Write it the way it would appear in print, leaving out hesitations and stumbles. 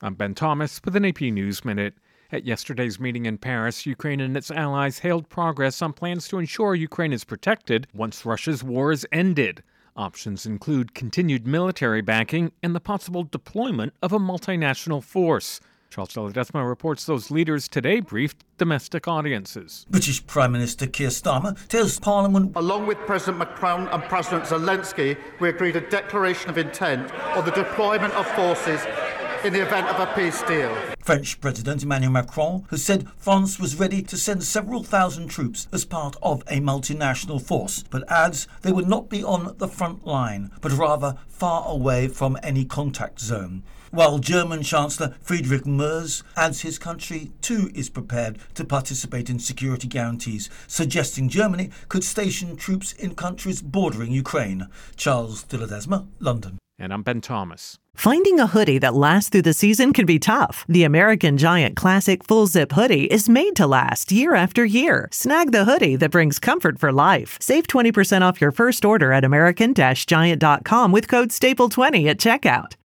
I'm Ben Thomas with an AP News Minute. At yesterday's meeting in Paris, Ukraine and its allies hailed progress on plans to ensure Ukraine is protected once Russia's war is ended. Options include continued military backing and the possible deployment of a multinational force. Charles de Ledesma reports those leaders today briefed domestic audiences. British Prime Minister Keir Starmer tells Parliament, along with President Macron and President Zelensky, we agreed a declaration of intent on the deployment of forces in the event of a peace deal. French President Emmanuel Macron has said France was ready to send several thousand troops as part of a multinational force, but adds they would not be on the front line, but rather far away from any contact zone. While German Chancellor Friedrich Merz adds his country too is prepared to participate in security guarantees, suggesting Germany could station troops in countries bordering Ukraine. Charles de Ledesma, London. And I'm Ben Thomas. Finding a hoodie that lasts through the season can be tough. The American Giant Classic Full Zip Hoodie is made to last year after year. Snag the hoodie that brings comfort for life. Save 20% off your first order at American-Giant.com with code STAPLE20 at checkout.